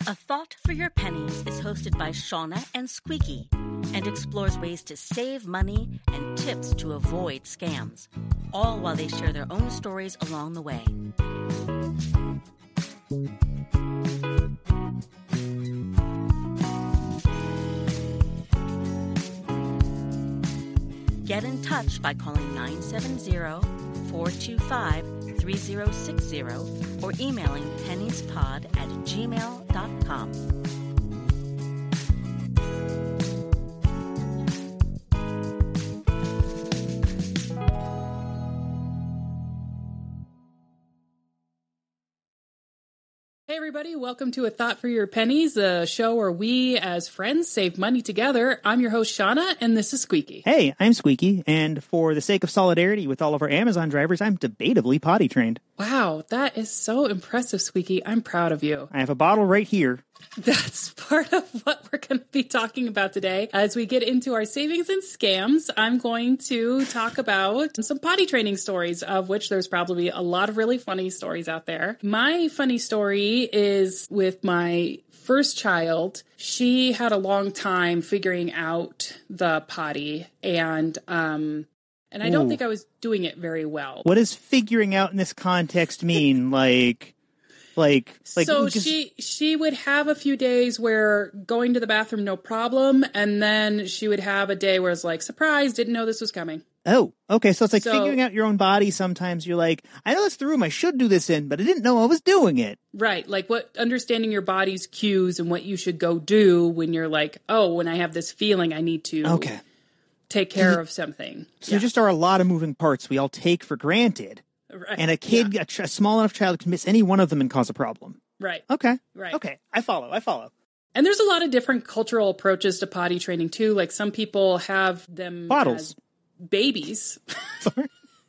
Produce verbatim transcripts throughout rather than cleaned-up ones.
A Thought for Your Pennies is hosted by Shauna and Squeaky and explores ways to save money and tips to avoid scams, all while they share their own stories along the way. Get in touch by calling nine seven zero, four two five, three zero six zero or emailing penniespod at gmail dot com. Hey everybody, welcome to A Thought for Your Pennies, a show where we as friends save money together. I'm your host Shauna, and this is Squeaky. Hey, I'm Squeaky, and for the sake of solidarity with all of our Amazon drivers, I'm debatably potty trained. Wow, that is so impressive, Squeaky. I'm proud of you. I have a bottle right here. That's part of what we're going to be talking about today. As we get into our savings and scams, I'm going to talk about some potty training stories, of which there's probably a lot of really funny stories out there. My funny story is with my first child. She had a long time figuring out the potty, and um, and I don't Ooh. think I was doing it very well. What does figuring out in this context mean? like... Like, like, so just... she she would have a few days where going to the bathroom, no problem. And then she would have a day where it's like, surprise, didn't know this was coming. Oh, okay. So it's like so, figuring out your own body. Sometimes you're like, I know that's the room I should do this in, but I didn't know I was doing it. Right. Like what understanding your body's cues and what you should go do when you're like, oh, when I have this feeling, I need to okay. take care of something. So yeah. there just are a lot of moving parts we all take for granted. Right. And a kid, yeah. a, ch- a small enough child can miss any one of them and cause a problem. Right. Okay. Right. Okay. I follow. I follow. And there's a lot of different cultural approaches to potty training too. Like some people have them bottles, as babies. Sorry.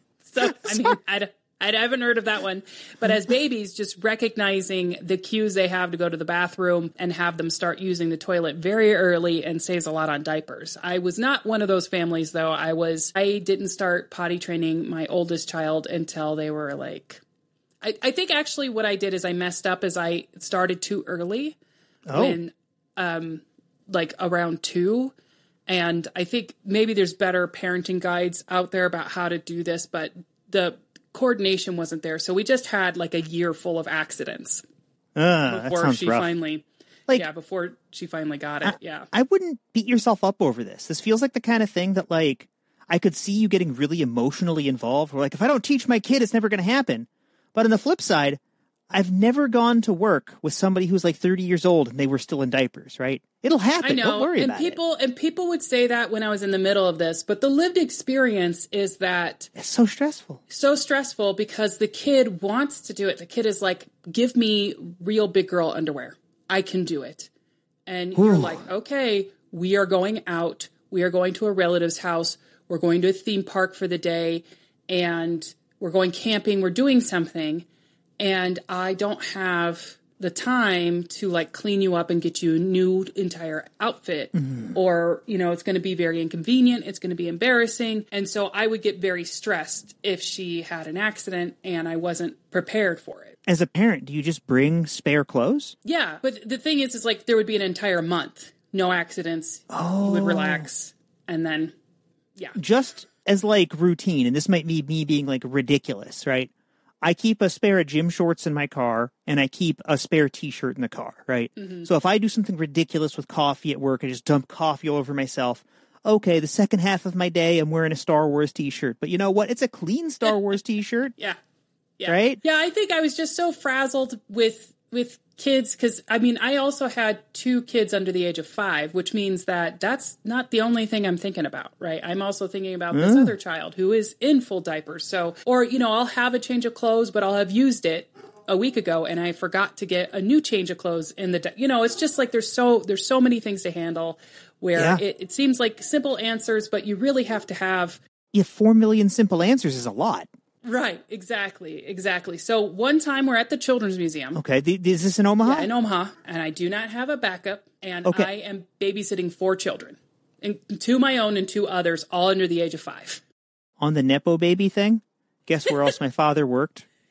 So I mean, I, I haven't heard of that one, but as babies, just recognizing the cues they have to go to the bathroom and have them start using the toilet very early and saves a lot on diapers. I was not one of those families though. I was. I didn't start potty training my oldest child until they were like. I, I think actually what I did is I messed up as I started too early. Oh. When, um, like around two. And I think maybe there's better parenting guides out there about how to do this, but the coordination wasn't there. So we just had like a year full of accidents uh, before that sounds she rough. finally, like, yeah, before she finally got it. I, yeah. I wouldn't beat yourself up over this. This feels like the kind of thing that like, I could see you getting really emotionally involved. Or like, if I don't teach my kid, it's never going to happen. But on the flip side, I've never gone to work with somebody who's like thirty years old and they were still in diapers, right? It'll happen. I know. Don't worry and about people, it. And people would say that when I was in the middle of this, but the lived experience is that it's so stressful. So stressful because the kid wants to do it. The kid is like, give me real big girl underwear. I can do it. And Ooh. You're like, okay, we are going out. We are going to a relative's house. We're going to a theme park for the day. And we're going camping. We're doing something. And I don't have the time to like clean you up and get you a new entire outfit, mm-hmm. or, you know, it's going to be very inconvenient. It's going to be embarrassing. And so I would get very stressed if she had an accident and I wasn't prepared for it. As a parent, do you just bring spare clothes? Yeah. But the thing is, is like there would be an entire month, no accidents. Oh. You would relax. And then, yeah. Just as like routine. And this might be me being like ridiculous, right? I keep a spare of gym shorts in my car, and I keep a spare T-shirt in the car, right? Mm-hmm. So if I do something ridiculous with coffee at work, I just dump coffee all over myself. Okay, the second half of my day, I'm wearing a Star Wars T-shirt. But you know what? It's a clean Star Wars T-shirt. Yeah. Yeah. Right? Yeah, I think I was just so frazzled with with kids because, I mean, I also had two kids under the age of five, which means that that's not the only thing I'm thinking about, right? I'm also thinking about this mm. other child who is in full diapers. So, or, you know, I'll have a change of clothes, but I'll have used it a week ago and I forgot to get a new change of clothes in the, di- you know, it's just like there's so, there's so many things to handle where yeah. it, it seems like simple answers, but you really have to have. Yeah, four million simple answers is a lot. Right, exactly, exactly. So one time we're at the Children's Museum. Okay, the, is this in Omaha? Yeah, in Omaha, and I do not have a backup, and okay. I am babysitting four children, and two my own and two others, all under the age of five. On the Nepo baby thing, guess where else my father worked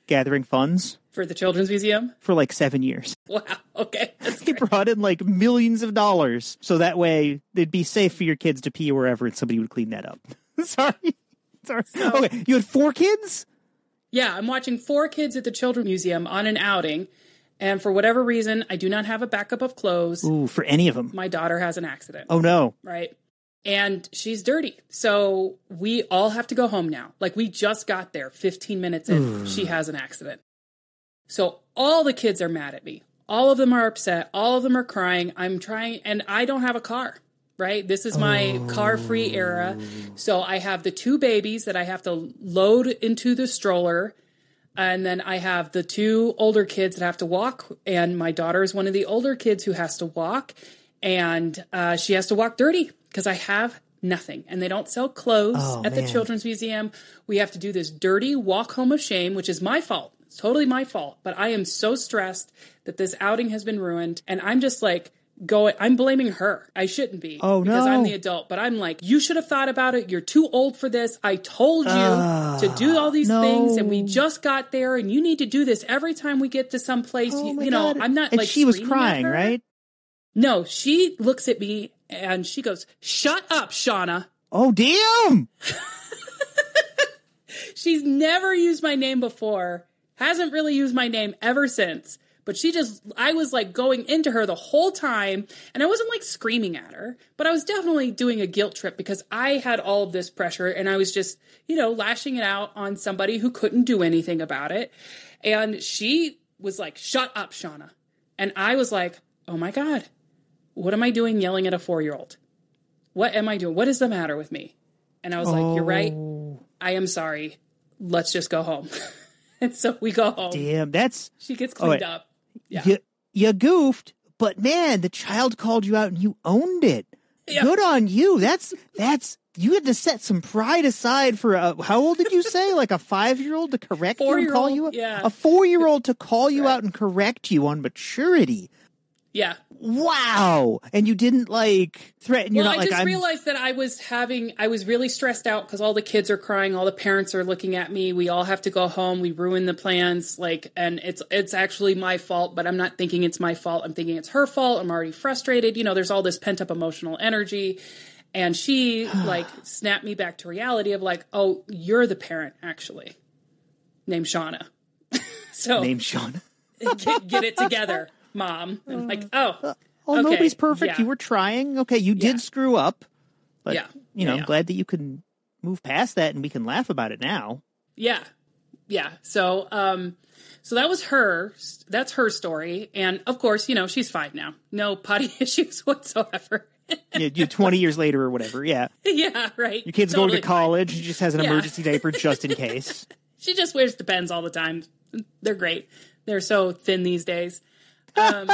gathering funds. For the Children's Museum? For like seven years. Wow. Okay. That's they brought in like millions of dollars. So that way it'd be safe for your kids to pee wherever and somebody would clean that up. Sorry. Sorry. So, okay. You had four kids? Yeah. I'm watching four kids at the Children's Museum on an outing. And for whatever reason, I do not have a backup of clothes. Ooh, for any of them. My daughter has an accident. Oh, no. Right. And she's dirty. So we all have to go home now. Like, we just got there fifteen minutes in. She has an accident. So all the kids are mad at me. All of them are upset. All of them are crying. I'm trying, and I don't have a car, right? This is my oh. car-free era. So I have the two babies that I have to load into the stroller. And then I have the two older kids that have to walk. And my daughter is one of the older kids who has to walk. And uh, she has to walk dirty because I have nothing. And they don't sell clothes oh, at man. the Children's Museum. We have to do this dirty walk home of shame, which is my fault. It's totally my fault. But I am so stressed that this outing has been ruined. And I'm just like, going, I'm blaming her. I shouldn't be. Oh, because no. I'm the adult. But I'm like, you should have thought about it. You're too old for this. I told you uh, to do all these no. things. And we just got there. And you need to do this every time we get to some place. Oh, you, you know, God. I'm not and like she was screaming crying, at her. right? No, she looks at me and she goes, shut up, Shauna. Oh, damn. She's never used my name before. Hasn't really used my name ever since. But she just, I was like going into her the whole time. And I wasn't like screaming at her. But I was definitely doing a guilt trip because I had all of this pressure. And I was just, you know, lashing it out on somebody who couldn't do anything about it. And she was like, shut up, Shauna. And I was like, oh my God. What am I doing yelling at a four-year-old? What am I doing? What is the matter with me? And I was oh. like, you're right. I am sorry. Let's just go home. And so we go home. Damn, that's... She gets cleaned oh, up. Yeah. You, you goofed, but man, the child called you out and you owned it. Yeah. Good on you. That's... that's. You had to set some pride aside for a... How old did you say? Like a five-year-old to correct you and call you out? Yeah. A four-year-old to call you right. out and correct you on maturity. Yeah. Wow. And you didn't like threaten. You're well, not I like, just I'm... realized that I was having, I was really stressed out because all the kids are crying. All the parents are looking at me. We all have to go home. We ruined the plans. Like, and it's, it's actually my fault, but I'm not thinking it's my fault. I'm thinking it's her fault. I'm already frustrated. You know, there's all this pent up emotional energy. And she like snapped me back to reality of like, oh, you're the parent actually named Shauna. So named Shauna. get, get it together. Mom. I'm like, oh, uh, oh, okay. Nobody's perfect. Yeah. You were trying. Okay, you did yeah. screw up. But, yeah. you know, yeah, I'm glad that you can move past that and we can laugh about it now. Yeah. Yeah. So, um, so that was her. That's her story. And of course, you know, she's fine now. No potty issues whatsoever. Yeah, you twenty years later or whatever. Yeah. Yeah, right. Your kid's totally going to college. Fine. She just has an yeah. emergency diaper just in case. She just wears Depends all the time. They're great. They're so thin these days. Um,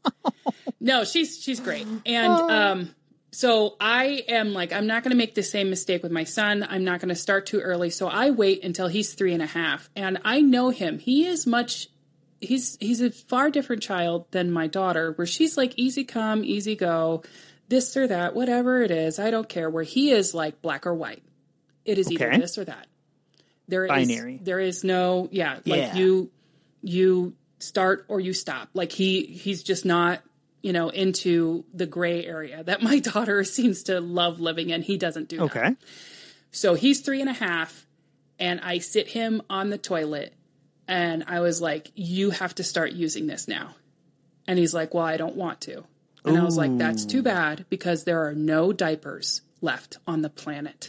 no, she's, she's great. And, um, so I am like, I'm not going to make the same mistake with my son. I'm not going to start too early. So I wait until he's three and a half and I know him. He is much, he's, he's a far different child than my daughter where she's like easy come, easy go, this or that, whatever it is. I don't care where he is like black or white. It is either okay. this or that. There Binary. is, there is no, yeah, like yeah. you, you, start or you stop. Like he he's just not, you know, into the gray area that my daughter seems to love living in. He doesn't do okay. that. So he's three and a half and I sit him on the toilet and I was like, you have to start using this now. And he's like, well, I don't want to. And Ooh. I was like, that's too bad because there are no diapers left on the planet.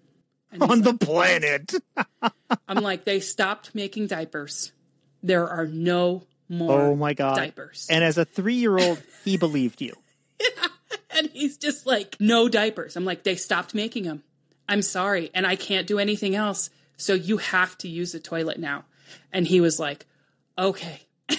On the like, planet. I'm like, they stopped making diapers. There are no more oh my God. diapers. And as a three-year-old, he believed you. Yeah. And he's just like, no diapers. I'm like, they stopped making them. I'm sorry. And I can't do anything else. So you have to use the toilet now. And he was like, okay. He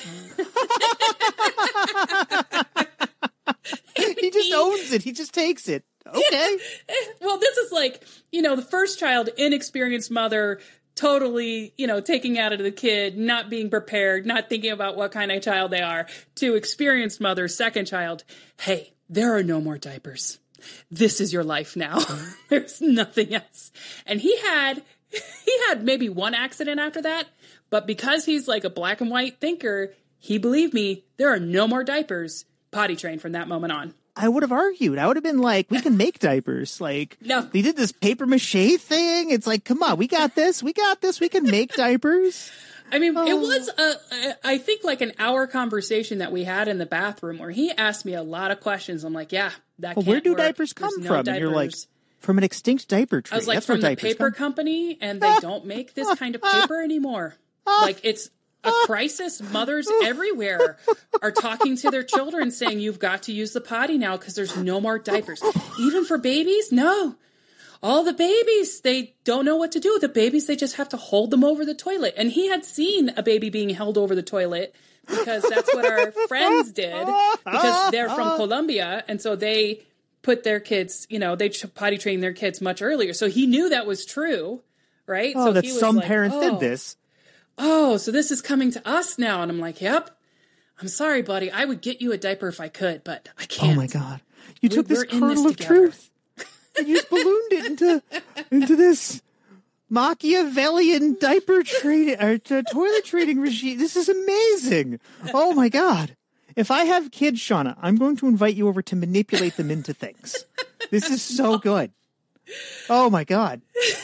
just he, owns it. He just takes it. Okay. Well, this is like, you know, the first child, inexperienced mother, totally, you know, taking out of the kid, not being prepared, not thinking about what kind of child they are, to experienced mother, second child. Hey, there are no more diapers. This is your life now. There's nothing else. And he had, he had maybe one accident after that, But because he's like a black and white thinker, he believed me, there are no more diapers. Potty trained from that moment on. I would have argued. I would have been like, we can make diapers. Like, no. They did this paper mache thing. It's like, come on, we got this. We got this. We can make diapers. I mean, oh. it was, a, I think, like an hour conversation that we had in the bathroom where he asked me a lot of questions. I'm like, yeah, that well, can't where do work. diapers come There's from? No And you're like, diapers. from an extinct diaper tree. I was like, That's from where the diapers paper come. company, and they don't make this kind of paper anymore. Like, it's a crisis. Mothers everywhere are talking to their children saying, you've got to use the potty now because there's no more diapers. Even for babies? No. All the babies, they don't know what to do. The babies, they just have to hold them over the toilet. And he had seen a baby being held over the toilet because that's what our friends did because they're from Colombia. And so they put their kids, you know, they potty train their kids much earlier. So he knew that was true, right? Oh, so that he was some like, parents oh, did this. Oh, so this is coming to us now. And I'm like, yep. I'm sorry, buddy. I would get you a diaper if I could, but I can't. Oh, my God. You We're, took this we're in this kernel of together. truth. And you just ballooned it into into this Machiavellian diaper trading or uh, toilet trading regime. This is amazing. Oh my God. If I have kids, Shauna, I'm going to invite you over to manipulate them into things. This is so good. Oh my God.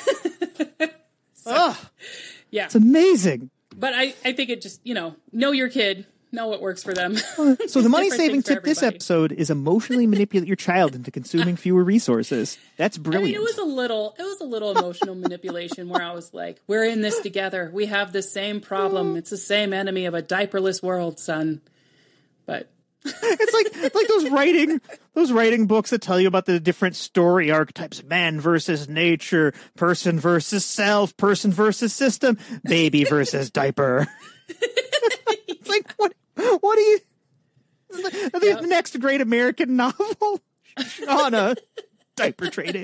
So, oh, yeah. it's amazing. But I, I think it just, you know, know your kid. Know what works for them. So the money-saving things for tip this everybody. episode is emotionally manipulate your child into consuming fewer resources. That's brilliant. I mean, it was a little, it was a little emotional manipulation where I was like, we're in this together. We have the same problem. It's the same enemy of a diaperless world, son. But it's like it's like those writing those writing books that tell you about the different story archetypes: man versus nature, person versus self, person versus system, baby versus diaper. It's like what what do you? I think Yep. the next great American novel, Shauna, diaper trading.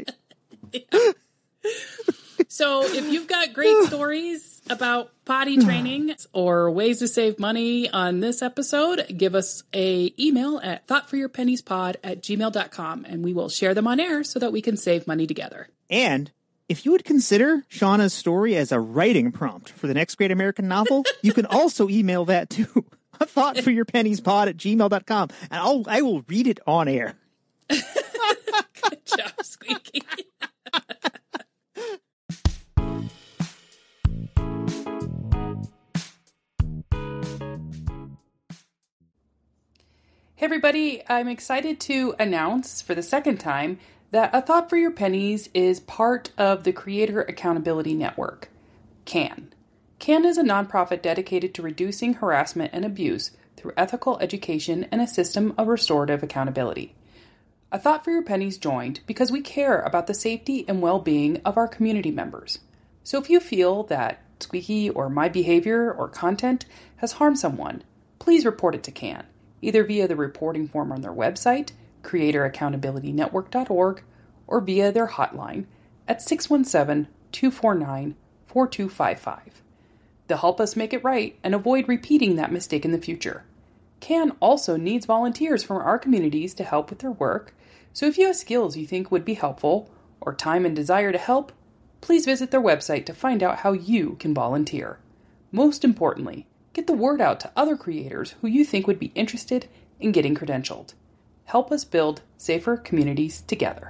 So if you've got great stories about potty training or ways to save money on this episode, give us a email at thoughtforyourpenniespod at gmail dot com and we will share them on air so that we can save money together. And if you would consider Shauna's story as a writing prompt for the next great American novel, you can also email that to a thoughtforyourpenniespod at gmail dot com and I'll I will read it on air. Good job, Squeaky. Hey everybody, I'm excited to announce for the second time that A Thought for Your Pennies is part of the Creator Accountability Network, CAN. CAN is a nonprofit dedicated to reducing harassment and abuse through ethical education and a system of restorative accountability. A Thought for Your Pennies joined because we care about the safety and well-being of our community members. So if you feel that Squeaky or my behavior or content has harmed someone, please report it to CAN, either via the reporting form on their website, creator accountability network dot org, or via their hotline at six one seven, two four nine, four two five five. They'll help us make it right and avoid repeating that mistake in the future. CAN also needs volunteers from our communities to help with their work, so if you have skills you think would be helpful, or time and desire to help, please visit their website to find out how you can volunteer. Most importantly, get the word out to other creators who you think would be interested in getting credentialed. Help us build safer communities together.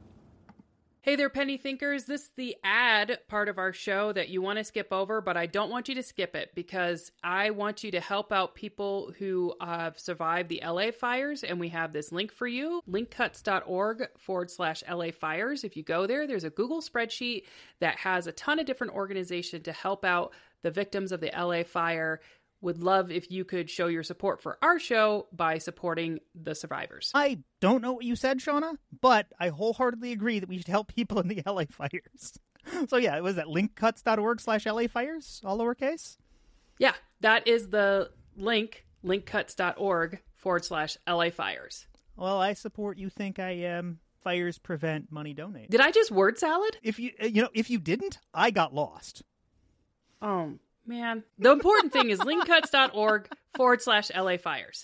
Hey there, Penny Thinkers. This is the ad part of our show that you want to skip over, but I don't want you to skip it because I want you to help out people who have survived the L A fires, and we have this link for you, linkcuts.org forward slash LA fires. If you go there, there's a Google spreadsheet that has a ton of different organizations to help out the victims of the L A fire. Would love if you could show your support for our show by supporting the survivors. I don't know what you said, Shauna, but I wholeheartedly agree that we should help people in the L A fires. So yeah, was that linkcuts.org slash LA fires, all lowercase? Yeah, that is the link, linkcuts.org forward slash LA fires. Well, I support You Think I Am. Fires prevent, money donate. Did I just word salad? If you, you know, if you didn't, I got lost. Oh, man. The important thing is linkcuts.org forward slash LA fires.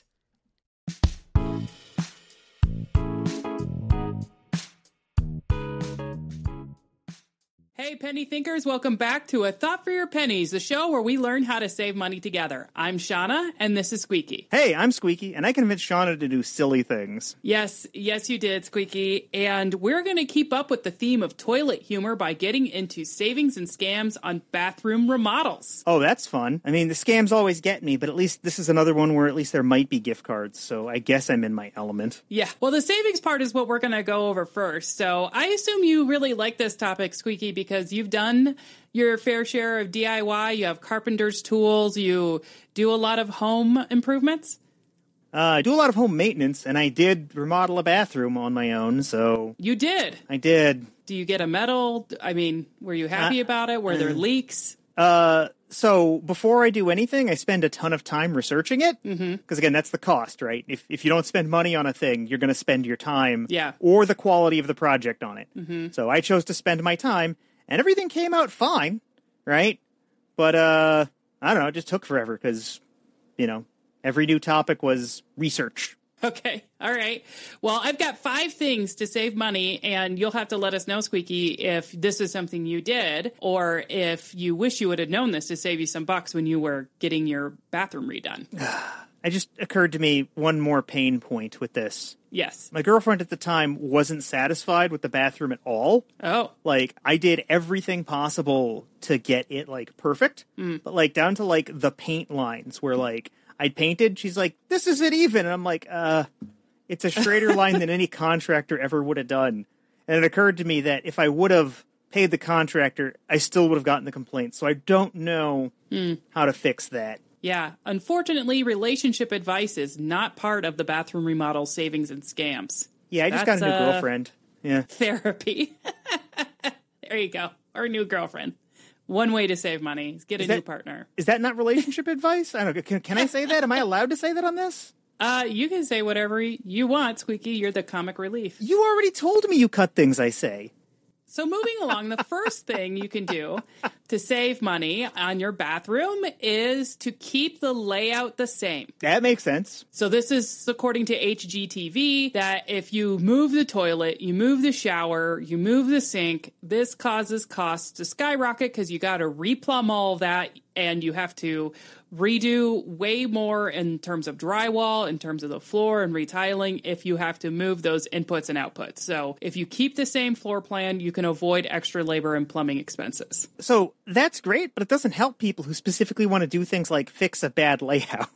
Hey, penny thinkers, welcome back to A Thought for Your Pennies, the show where we learn how to save money together. I'm Shauna, and this is Squeaky. Hey, I'm Squeaky, and I convinced Shauna to do silly things. Yes, yes you did, Squeaky. And we're going to keep up with the theme of toilet humor by getting into savings and scams on bathroom remodels. Oh, that's fun. I mean, the scams always get me, but at least this is another one where at least there might be gift cards, so I guess I'm in my element. Yeah, well, the savings part is what we're going to go over first. So I assume you really like this topic, Squeaky, because because you've done your fair share of D I Y, you have carpenter's tools, you do a lot of home improvements? Uh, I do a lot of home maintenance, and I did remodel a bathroom on my own, so... You did? I did. Do you get a medal? I mean, were you happy uh, about it? Were uh, there leaks? Uh, so before I do anything, I spend a ton of time researching it. Because, mm-hmm. again, that's the cost, right? If if you don't spend money on a thing, you're going to spend your time yeah. or the quality of the project on it. Mm-hmm. So I chose to spend my time, and everything came out fine, right? But, uh, I don't know, it just took forever because, you know, every new topic was research. Okay. All right. Well, I've got five things to save money, and you'll have to let us know, Squeaky, if this is something you did, or if you wish you would have known this to save you some bucks when you were getting your bathroom redone. It just occurred to me one more pain point with this. Yes. My girlfriend at the time wasn't satisfied with the bathroom at all. Oh. Like, I did everything possible to get it, like, perfect. Mm. But, like, down to, like, the paint lines where, like, I'd painted. She's like, this isn't even. And I'm like, uh, it's a straighter line than any contractor ever would have done. And it occurred to me that if I would have paid the contractor, I still would have gotten the complaint. So I don't know mm. how to fix that. Yeah. Unfortunately, relationship advice is not part of the bathroom remodel savings and scams. Yeah, I just That's, got a new uh, girlfriend. Yeah. Therapy. There you go. Or a new girlfriend. One way to save money is get a is that, new partner. Is that not relationship advice? I don't know. Can, can I say that? Am I allowed to say that on this? Uh, you can say whatever you want, Squeaky. You're the comic relief. You already told me you cut things I say. So moving along, the first thing you can do to save money on your bathroom is to keep the layout the same. That makes sense. So this is according to H G T V, that if you move the toilet, you move the shower, you move the sink, this causes costs to skyrocket because you got to replumb all of that, and you have to redo way more in terms of drywall, in terms of the floor and retiling if you have to move those inputs and outputs. So if you keep the same floor plan, you can avoid extra labor and plumbing expenses. So that's great, but it doesn't help people who specifically want to do things like fix a bad layout.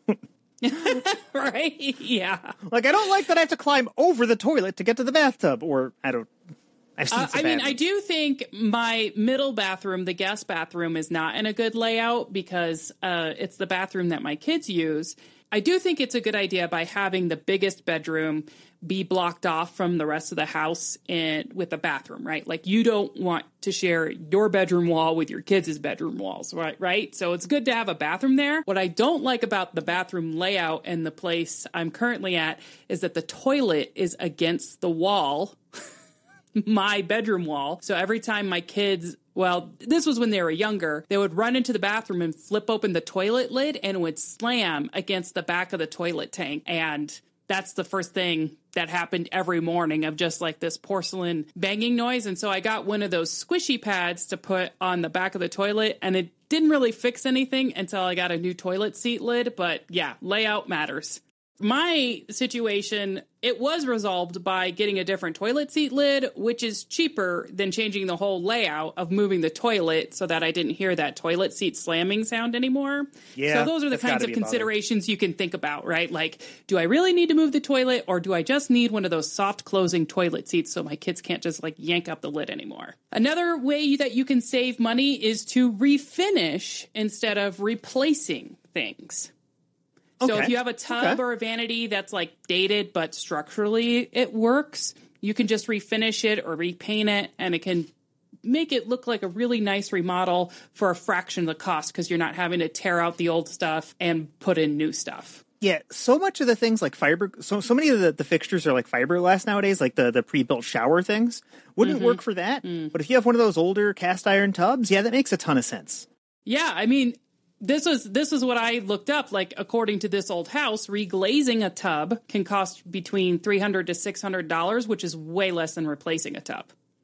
Right? Yeah. Like, I don't like that I have to climb over the toilet to get to the bathtub, or I don't... I've seen uh, I mean, I do think my middle bathroom, the guest bathroom, is not in a good layout because uh, it's the bathroom that my kids use. I do think it's a good idea by having the biggest bedroom be blocked off from the rest of the house in, with the bathroom, right? Like, you don't want to share your bedroom wall with your kids' bedroom walls, right? Right? So it's good to have a bathroom there. What I don't like about the bathroom layout and the place I'm currently at is that the toilet is against the wall, my bedroom wall. So every time my kids, well, this was when they were younger, they would run into the bathroom and flip open the toilet lid and it would slam against the back of the toilet tank. And that's the first thing that happened every morning, of just like this porcelain banging noise. And so I got one of those squishy pads to put on the back of the toilet, and it didn't really fix anything until I got a new toilet seat lid. But yeah, layout matters. My situation, it was resolved by getting a different toilet seat lid, which is cheaper than changing the whole layout of moving the toilet so that I didn't hear that toilet seat slamming sound anymore. Yeah, so those are the kinds of considerations you can think about, right? Like, do I really need to move the toilet, or do I just need one of those soft closing toilet seats so my kids can't just like yank up the lid anymore? Another way that you can save money is to refinish instead of replacing things. So okay. if you have a tub okay. or a vanity that's like dated, but structurally it works, you can just refinish it or repaint it, and it can make it look like a really nice remodel for a fraction of the cost because you're not having to tear out the old stuff and put in new stuff. Yeah, so much of the things like fiber, so so many of the, the fixtures are like fiberglass nowadays, like the, the pre-built shower things. Wouldn't mm-hmm. work for that. Mm. But if you have one of those older cast iron tubs, yeah, that makes a ton of sense. Yeah, I mean... This was this is what I looked up. Like, according to this old house, reglazing a tub can cost between three hundred to six hundred dollars, which is way less than replacing a tub.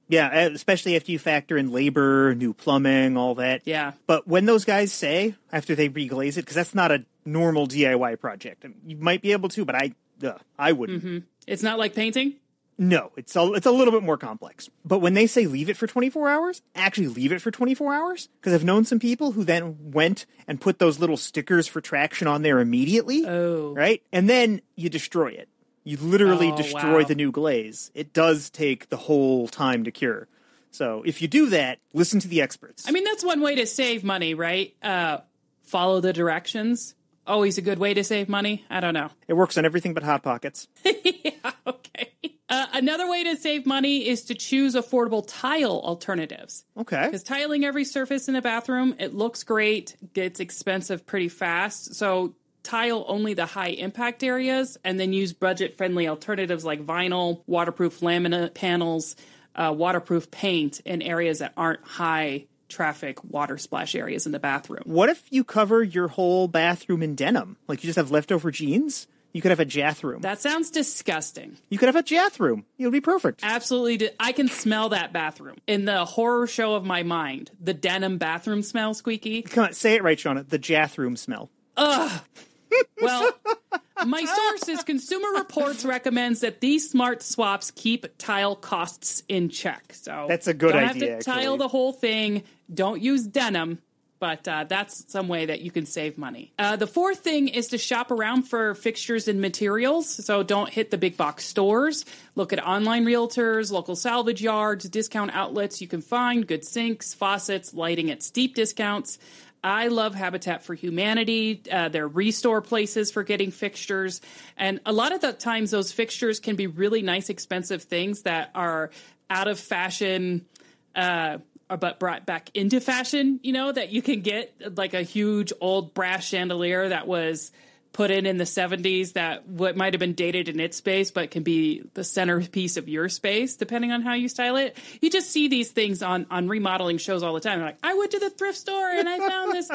Yeah, especially after you factor in labor, new plumbing, all that. Yeah. But when those guys say, after they reglaze it, because that's not a normal D I Y project. You might be able to, but I uh, I wouldn't. Mm-hmm. It's not like painting? No, it's a, it's a little bit more complex. But when they say leave it for twenty-four hours, actually leave it for twenty-four hours. Because I've known some people who then went and put those little stickers for traction on there immediately. Oh. Right? And then you destroy it. You literally Oh, destroy wow. the new glaze. It does take the whole time to cure. So if you do that, listen to the experts. I mean, that's one way to save money, right? Uh, follow the directions. Always a good way to save money. I don't know. It works on everything but Hot Pockets. Yeah, okay. Uh, another way to save money is to choose affordable tile alternatives. Okay. Because tiling every surface in a bathroom, it looks great, gets expensive pretty fast. So tile only the high impact areas and then use budget-friendly alternatives like vinyl, waterproof laminate panels, uh, waterproof paint in areas that aren't high traffic water splash areas in the bathroom. What if you cover your whole bathroom in denim? Like you just have leftover jeans? You could have a jathroom. That sounds disgusting. You could have a jathroom. It'll be perfect. Absolutely. Di- I can smell that bathroom. In the horror show of my mind, the denim bathroom smell, Squeaky. Come on, say it right, Shauna. The jathroom smell. Ugh. Well, my sources, Consumer Reports, recommends that these smart swaps keep tile costs in check. So That's a good don't idea, have to actually. tile the whole thing. Don't use denim. But uh, that's some way that you can save money. Uh, the fourth thing is to shop around for fixtures and materials. So don't hit the big box stores. Look at online realtors, local salvage yards, discount outlets. You can find good sinks, faucets, lighting at steep discounts. I love Habitat for Humanity. Uh, they're restore places for getting fixtures. And a lot of the times those fixtures can be really nice, expensive things that are out of fashion, uh, but brought back into fashion, you know, that you can get like a huge old brass chandelier that was put in in the seventies that what might have been dated in its space, but can be the centerpiece of your space, depending on how you style it. You just see these things on, on remodeling shows all the time. They're like, I went to the thrift store and I found this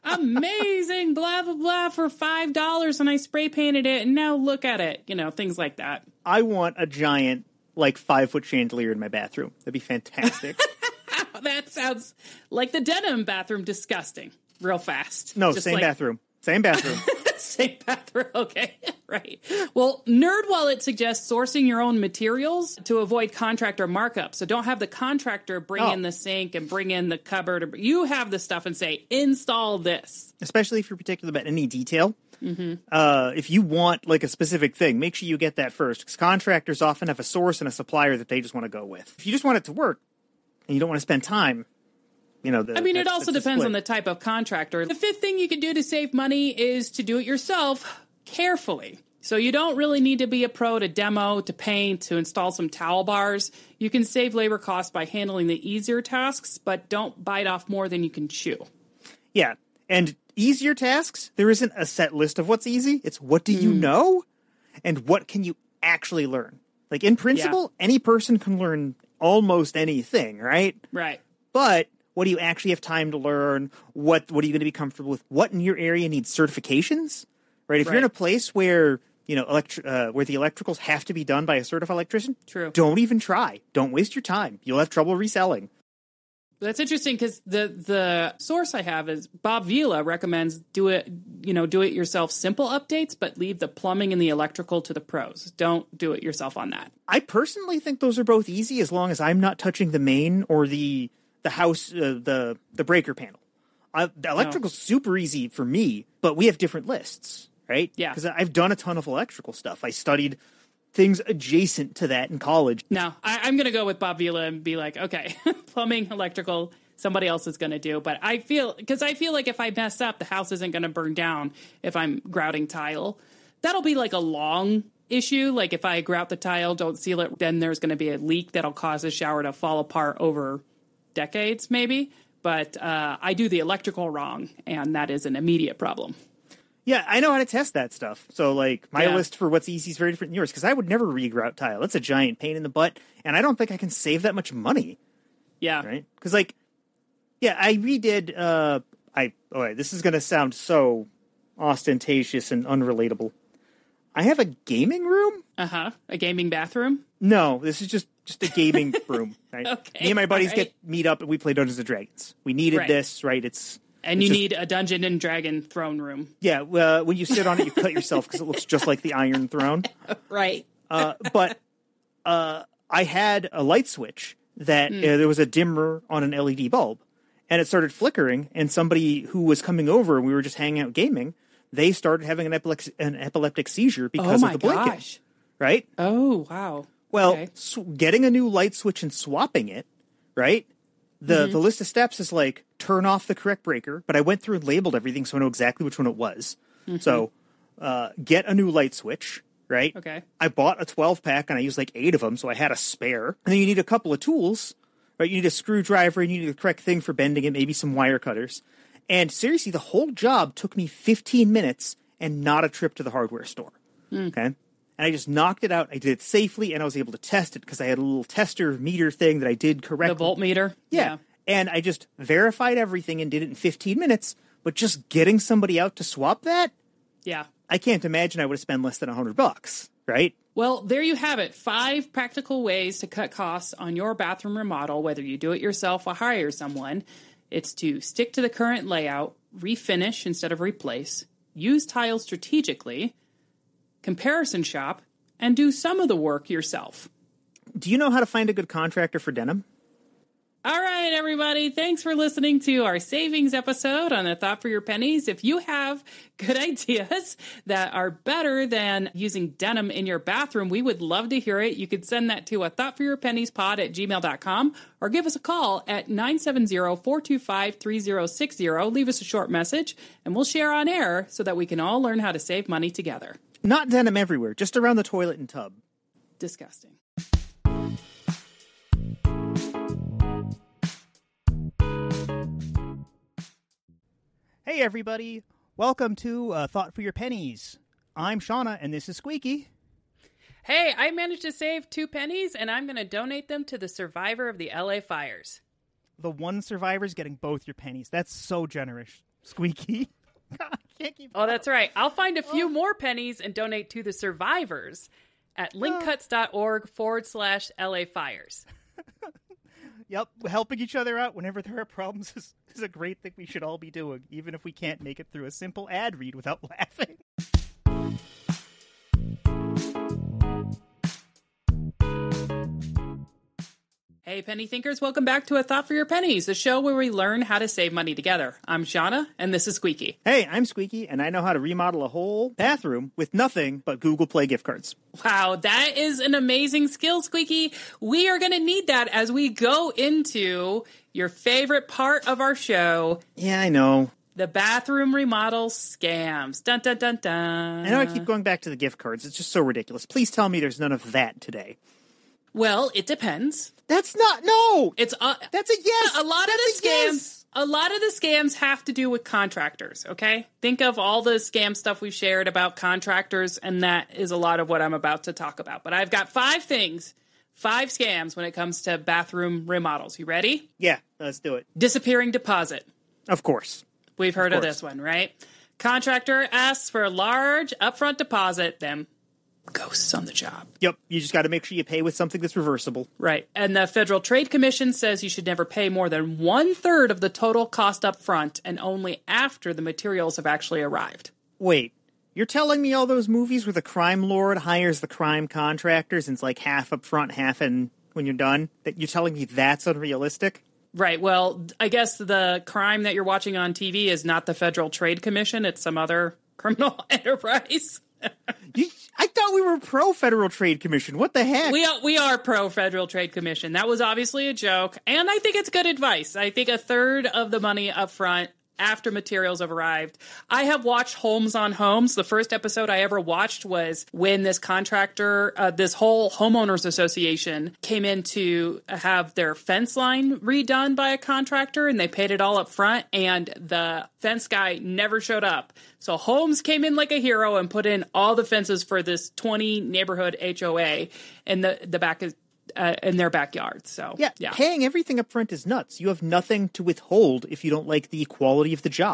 amazing blah, blah, blah for five dollars and I spray painted it and now look at it. You know, things like that. I want a giant, like, five-foot chandelier in my bathroom. That'd be fantastic. That sounds like the denim bathroom. Disgusting. Real fast. No, Just same like- bathroom. Same bathroom. Same bathroom. Okay, right. Well, NerdWallet suggests sourcing your own materials to avoid contractor markup. So don't have the contractor bring Oh. in the sink and bring in the cupboard. You have the stuff and say, install this. Especially if you're particular about any detail. Mm-hmm. Uh, if you want, like, a specific thing, make sure you get that first. Because contractors often have a source and a supplier that they just want to go with. If you just want it to work and you don't want to spend time, you know, the, I mean, it that's- also that's a depends split. on the type of contractor. The fifth thing you can do to save money is to do it yourself carefully. So you don't really need to be a pro to demo, to paint, to install some towel bars. You can save labor costs by handling the easier tasks, but don't bite off more than you can chew. Yeah, and easier tasks, there isn't a set list of what's easy. It's what do you know and what can you actually learn. Like, in principle, any person can learn almost anything, right? Right. But what do you actually have time to learn? What what are you going to be comfortable with? What in your area needs certifications? Right? If you're in a Right. place where, you know, electri- uh, where the electricals have to be done by a certified electrician, True. don't even try. Don't waste your time. You'll have trouble reselling. That's interesting because the the source I have is Bob Vila recommends do it, you know, do it yourself simple updates, but leave the plumbing and the electrical to the pros. Don't do it yourself on that. I personally think those are both easy as long as I'm not touching the main or the the house uh, the the breaker panel. Uh, the electrical's super easy for me, but we have different lists, right? Yeah. Because I've done a ton of electrical stuff. I studied things adjacent to that in college. No, I, I'm going to go with Bob Vila and be like, okay, plumbing, electrical, somebody else is going to do. But I feel, because I feel like if I mess up, the house isn't going to burn down if I'm grouting tile. That'll be like a long issue. Like if I grout the tile, don't seal it, then there's going to be a leak that'll cause the shower to fall apart over decades, maybe. But uh, I do the electrical wrong, and that is an immediate problem. Yeah, I know how to test that stuff. So, like, my Yeah. list for what's easy is very different than yours, because I would never regrout tile. That's a giant pain in the butt, and I don't think I can save that much money, Yeah. right? Because, like, yeah, I redid, uh, I, oh, wait, this is going to sound so ostentatious and unrelatable. I have a gaming room? Uh-huh. A gaming bathroom? No, this is just just a gaming room. Right? Okay, Me and my buddies right. get meet up and we play Dungeons and Dragons. We needed Right. this, right? It's And it's you just- need a Dungeon and Dragon throne room. yeah. Uh, when you sit on it, you cut yourself because it looks just like the Iron Throne. Right. Uh, but uh, I had a light switch that Hmm. uh, there was a dimmer on an L E D bulb, and it started flickering. And somebody who was coming over, we were just hanging out gaming. They started having an, epilec- an epileptic seizure because Oh of my the blinking. gosh. Right? Oh, wow. Well, Okay. sw- getting a new light switch and swapping it, right? The Mm-hmm. the list of steps is like turn off the correct breaker, but I went through and labeled everything so I know exactly which one it was. So uh, get a new light switch, right? Okay. I bought a twelve pack and I used like eight of them, so I had a spare. And then you need a couple of tools, right? You need a screwdriver, and you need the correct thing for bending it, maybe some wire cutters. And seriously, the whole job took me fifteen minutes and not a trip to the hardware store. Okay. And I just knocked it out. I did it safely, and I was able to test it because I had a little tester meter thing that I did correctly. The voltmeter. Yeah. And I just verified everything and did it in fifteen minutes. But just getting somebody out to swap that, Yeah. I can't imagine I would have spent less than a hundred bucks, right? Well, there you have it. Five practical ways to cut costs on your bathroom remodel, whether you do it yourself or hire someone. It's to stick to the current layout, refinish instead of replace, use tiles strategically, comparison shop, and do some of the work yourself. Do you know how to find a good contractor for denim? All right, everybody. Thanks for listening to our savings episode on A Thought for Your Pennies. If you have good ideas that are better than using denim in your bathroom, we would love to hear it. You could send that to a thought for your pennies pod at gmail dot com or give us a call at nine seven zero, four two five, three zero six zero. Leave us a short message and we'll share on air so that we can all learn how to save money together. Not denim everywhere, just around the toilet and tub. Disgusting. Hey, everybody. Welcome to uh, Thought for Your Pennies. I'm Shauna, and this is Squeaky. Hey, I managed to save two pennies and I'm going to donate them to the survivor of the L A fires. The one survivor's getting both your pennies. That's so generous. Squeaky. I can't keep Oh, that's right. I'll find a few more pennies and donate to the survivors at linkcuts.org forward slash LA fires. Yep, helping each other out whenever there are problems is, is a great thing we should all be doing, even if we can't make it through a simple ad read without laughing. Hey, penny thinkers, welcome back to A Thought for Your Pennies, the show where we learn how to save money together. I'm Shauna, and this is Squeaky. Hey, I'm Squeaky, and I know how to remodel a whole bathroom with nothing but Google Play gift cards. Wow, that is an amazing skill, Squeaky. We are going to need that as we go into your favorite part of our show, Yeah, I know. the bathroom remodel scams. Dun, dun, dun, dun. I know I keep going back to the gift cards. It's just so ridiculous. Please tell me there's none of that today. Well, it depends. That's not, no! It's uh, That's a yes! a lot of That's the a scams. yes! A lot of the scams have to do with contractors, okay? Think of all the scam stuff we've shared about contractors, and that is a lot of what I'm about to talk about. But I've got five things, five scams when it comes to bathroom remodels. You ready? Yeah, let's do it. Disappearing deposit. Of course. We've heard of, course. this one, right? Contractor asks for a large upfront deposit, then ghosts on the job. Yep, you just got to make sure you pay with something that's reversible. Right. And the Federal Trade Commission says you should never pay more than one third of the total cost up front and only after the materials have actually arrived. Wait, you're telling me all those movies where the crime lord hires the crime contractors and it's like half up front, half in when you're done? That you're telling me that's unrealistic? Right. Well, I guess the crime that you're watching on T V is not the Federal Trade Commission. It's some other criminal enterprise. You, I thought we were pro Federal Trade Commission. What the heck? We are, we are pro Federal Trade Commission. That was obviously a joke. And I think it's good advice. I think a third of the money up front after materials have arrived. I have watched Homes on Homes. The first episode I ever watched was when this contractor, uh, this whole homeowners association came in to have their fence line redone by a contractor, and they paid it all up front, and the fence guy never showed up. So Holmes came in like a hero and put in all the fences for this twenty neighborhood H O A in the, the back of Uh, in their backyard. So yeah, yeah, paying everything up front is nuts. You have nothing to withhold if you don't like the quality of the job.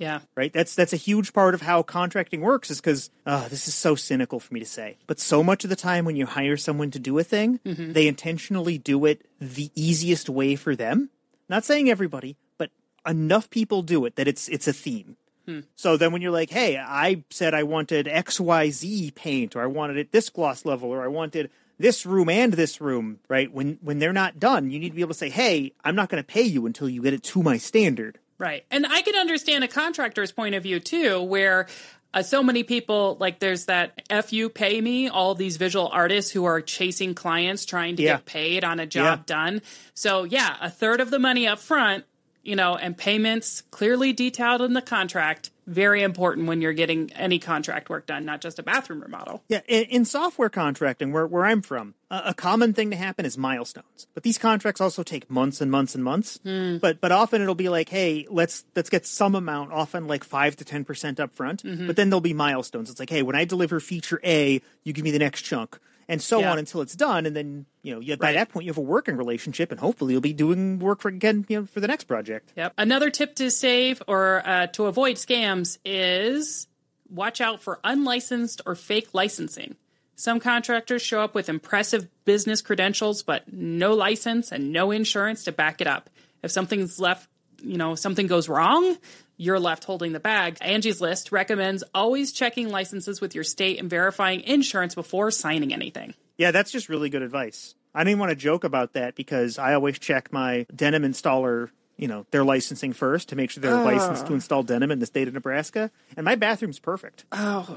Yeah. Right? That's that's a huge part of how contracting works is because, oh, this is so cynical for me to say, but so much of the time when you hire someone to do a thing, mm-hmm. they intentionally do it the easiest way for them. Not saying everybody, but enough people do it that it's it's a theme. Hmm. So then when you're like, hey, I said I wanted X Y Z paint, or I wanted it this gloss level, or I wanted this room and this room, right? When when they're not done, you need to be able to say, hey, I'm not going to pay you until you get it to my standard. Right. And I can understand a contractor's point of view, too, where uh, so many people, like there's that F you pay me, all these visual artists who are chasing clients trying to yeah. get paid on a job yeah. done. So, yeah, a third of the money up front, you know, and payments clearly detailed in the contract. Very important when you're getting any contract work done, not just a bathroom remodel. Yeah, in, in software contracting, where, where I'm from, a, a common thing to happen is milestones. But these contracts also take months and months and months. Mm. But but often it'll be like, hey, let's let's get some amount, often like five to ten percent up front. Mm-hmm. But then there'll be milestones. It's like, hey, when I deliver feature A, you give me the next chunk. And so yeah. on until it's done, and then you know, you, by right. that point, you have a working relationship, and hopefully, you'll be doing work for again, you know, for the next project. Yep. Another tip to save or uh, to avoid scams is watch out for unlicensed or fake licensing. Some contractors show up with impressive business credentials, but no license and no insurance to back it up. If something's left, you know, something goes wrong, you're left holding the bag. Angie's List recommends always checking licenses with your state and verifying insurance before signing anything. Yeah, that's just really good advice. I didn't want to joke about that because I always check my Denim installer, you know, their licensing first to make sure they're uh. licensed to install Denim in the state of Nebraska. And my bathroom's perfect. Oh,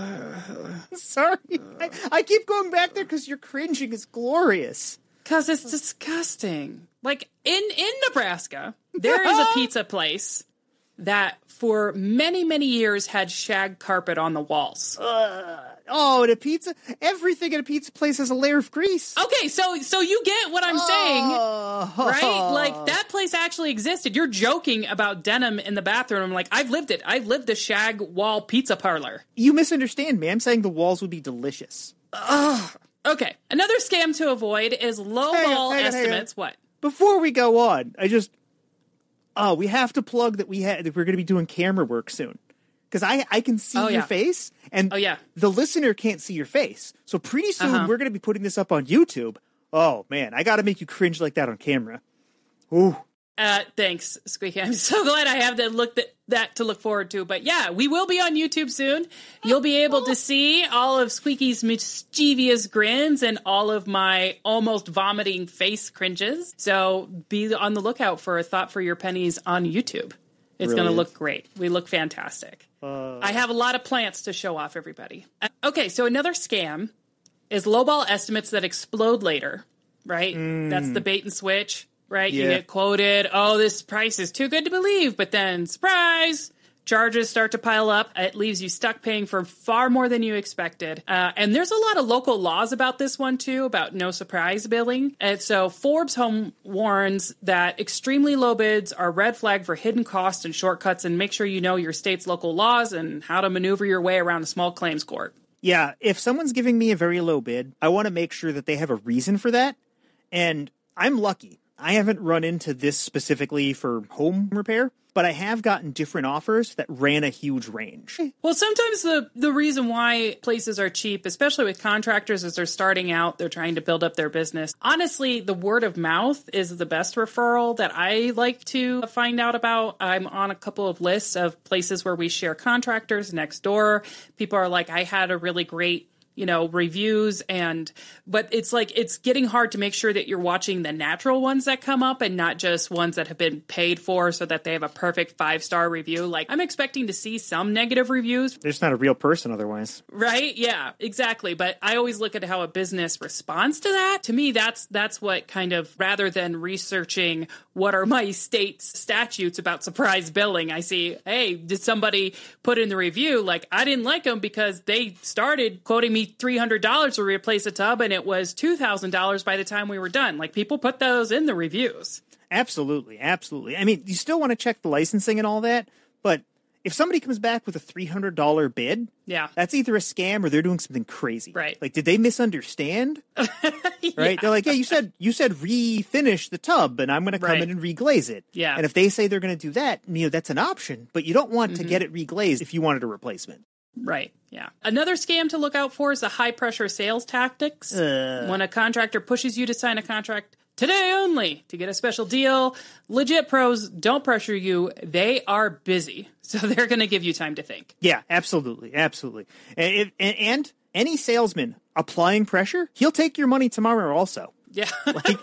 uh. Sorry. I, I keep going back there because your cringing is glorious. Because it's disgusting. Like, in, in Nebraska, there is a pizza place that for many, many years had shag carpet on the walls. Uh, oh, and a pizza? Everything at a pizza place has a layer of grease. Okay, so so you get what I'm oh. saying, right? Like, that place actually existed. You're joking about Denim in the bathroom. I'm like, I've lived it. I've lived a shag wall pizza parlor. You misunderstand me. I'm saying the walls would be delicious. Ugh. Okay, another scam to avoid is lowball estimates. What? Before we go on, I just... Oh, we have to plug that we had that we're going to be doing camera work soon, because I I can see oh, your yeah. face, and oh, yeah. the listener can't see your face. So pretty soon uh-huh. we're going to be putting this up on YouTube. Oh man, I got to make you cringe like that on camera. Ooh. Uh, thanks, Squeaky. I'm so glad I have that look that, that to look forward to. But yeah, we will be on YouTube soon. You'll be able to see all of Squeaky's mischievous grins and all of my almost vomiting face cringes. So be on the lookout for a Thought for Your Pennies on YouTube. It's going to look great. We look fantastic. Uh... I have a lot of plants to show off, everybody. Uh, okay, so another scam is lowball estimates that explode later, right? Mm. That's the bait and switch. Right, yeah. You get quoted, oh, this price is too good to believe, but then, surprise, charges start to pile up. It leaves you stuck paying for far more than you expected. Uh, and there's a lot of local laws about this one, too, about no surprise billing. And so Forbes Home warns that extremely low bids are red flag for hidden costs and shortcuts, and make sure you know your state's local laws and how to maneuver your way around a small claims court. Yeah, if someone's giving me a very low bid, I want to make sure that they have a reason for that. And I'm lucky. I haven't run into this specifically for home repair, but I have gotten different offers that ran a huge range. Well, sometimes the, the reason why places are cheap, especially with contractors as they're starting out, they're trying to build up their business. Honestly, the word of mouth is the best referral that I like to find out about. I'm on a couple of lists of places where we share contractors next door. People are like, I had a really great you know, reviews and, but it's like, it's getting hard to make sure that you're watching the natural ones that come up and not just ones that have been paid for so that they have a perfect five-star review. Like, I'm expecting to see some negative reviews. They're just not a real person otherwise. Right? Yeah, exactly. But I always look at how a business responds to that. To me, that's, that's what kind of, rather than researching what are my state's statutes about surprise billing, I see, hey, did somebody put in the review, like, I didn't like them because they started quoting me three hundred dollars to replace a tub, and it was two thousand dollars by the time we were done. Like, people put those in the reviews. Absolutely, absolutely. I mean, you still want to check the licensing and all that, but if somebody comes back with a three hundred dollars bid, yeah, that's either a scam or they're doing something crazy. Right. Like, did they misunderstand? yeah. Right? They're like, yeah, you said you said refinish the tub, and I'm going to come right. in and reglaze it. Yeah. And if they say they're going to do that, you know, that's an option. But you don't want mm-hmm. to get it reglazed if you wanted a replacement. Right. Yeah. Another scam to look out for is the high-pressure sales tactics. Uh. When a contractor pushes you to sign a contract today only to get a special deal, legit pros don't pressure you. They are busy, so they're going to give you time to think. Yeah, absolutely. Absolutely. And, and, and any salesman applying pressure, he'll take your money tomorrow also. Yeah. Like,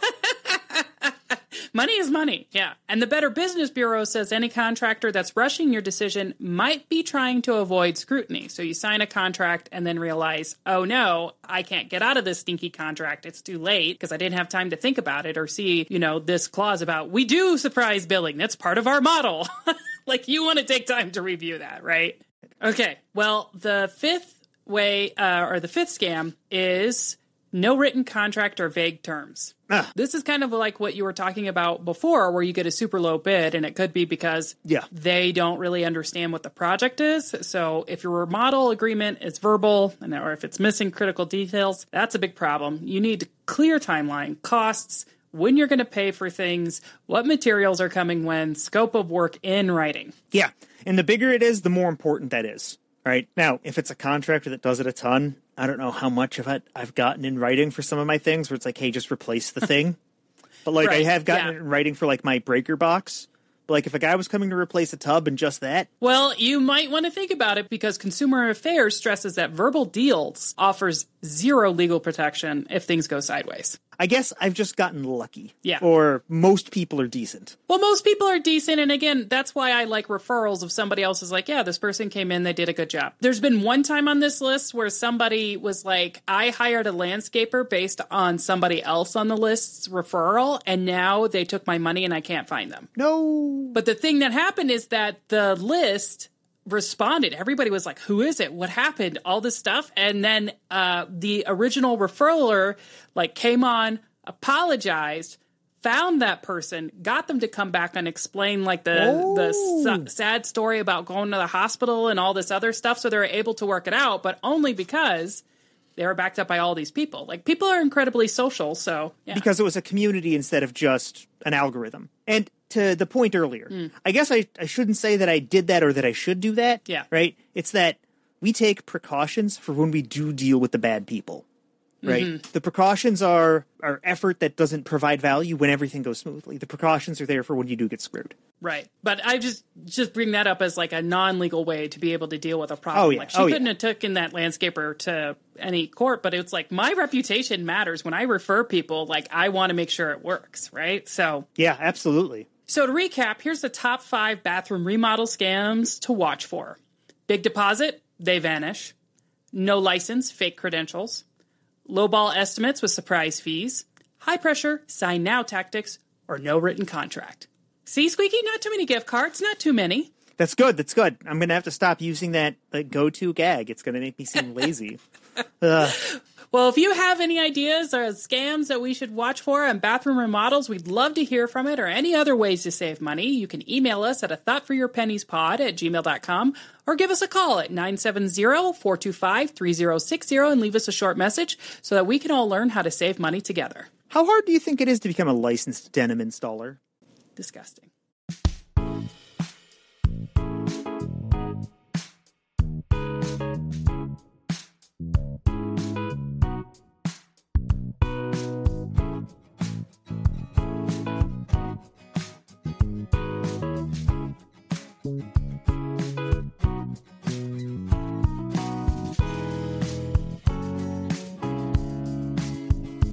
money is money. Yeah. And the Better Business Bureau says any contractor that's rushing your decision might be trying to avoid scrutiny. So you sign a contract and then realize, oh no, I can't get out of this stinky contract. It's too late because I didn't have time to think about it or see, you know, this clause about we do surprise billing. That's part of our model. Like, you want to take time to review that, right? Okay. Well, the fifth way uh, or the fifth scam is no written contract or vague terms. Ah. This is kind of like what you were talking about before, where you get a super low bid, and it could be because yeah. they don't really understand what the project is. So if your remodel agreement is verbal, and or if it's missing critical details, that's a big problem. You need clear timeline, costs, when you're going to pay for things, what materials are coming when, scope of work in writing. Yeah, and the bigger it is, the more important that is. Right? Now, if it's a contractor that does it a ton, I don't know how much of it I've gotten in writing for some of my things where it's like, hey, just replace the thing. But like right. I have gotten yeah. it in writing for like my breaker box. But like if a guy was coming to replace a tub and just that. Well, you might want to think about it because Consumer Affairs stresses that verbal deals offers zero legal protection if things go sideways. I guess I've just gotten lucky. Yeah. Or most people are decent. Well, most people are decent. And again, that's why I like referrals of somebody else is like, yeah, this person came in, they did a good job. There's been one time on this list where somebody was like, I hired a landscaper based on somebody else on the list's referral. And now they took my money and I can't find them. No. But the thing that happened is that the list responded. Everybody was like, who is it? What happened? All this stuff. And then uh, the original referaler like came on, apologized, found that person, got them to come back and explain like the, oh. the su- sad story about going to the hospital and all this other stuff. So they were able to work it out, but only because they were backed up by all these people. Like, people are incredibly social. So yeah. Because it was a community instead of just an algorithm. And to the point earlier, mm. I guess I, I shouldn't say that I did that or that I should do that. Yeah. Right? It's that we take precautions for when we do deal with the bad people. Right? Mm-hmm. The precautions are, are effort that doesn't provide value when everything goes smoothly. The precautions are there for when you do get screwed. Right. But I just just bring that up as like a non-legal way to be able to deal with a problem. Oh, yeah. Like, she oh, couldn't yeah. have taken that landscaper to any court, but it's like, my reputation matters. When I refer people, like, I want to make sure it works, right? So yeah, absolutely. So to recap, here's the top five bathroom remodel scams to watch for. Big deposit, they vanish. No license, fake credentials. Lowball estimates with surprise fees. High pressure, sign now tactics, or no written contract. See, Squeaky, not too many gift cards, not too many. That's good. That's good. I'm going to have to stop using that like, go-to gag. It's going to make me seem lazy. uh. Well, if you have any ideas or scams that we should watch for on bathroom remodels, we'd love to hear from it, or any other ways to save money. You can email us at a thought for your pennies pod at gmail dot com, or give us a call at nine seven zero, four two five, three zero six zero and leave us a short message so that we can all learn how to save money together. How hard do you think it is to become a licensed denim installer? Disgusting.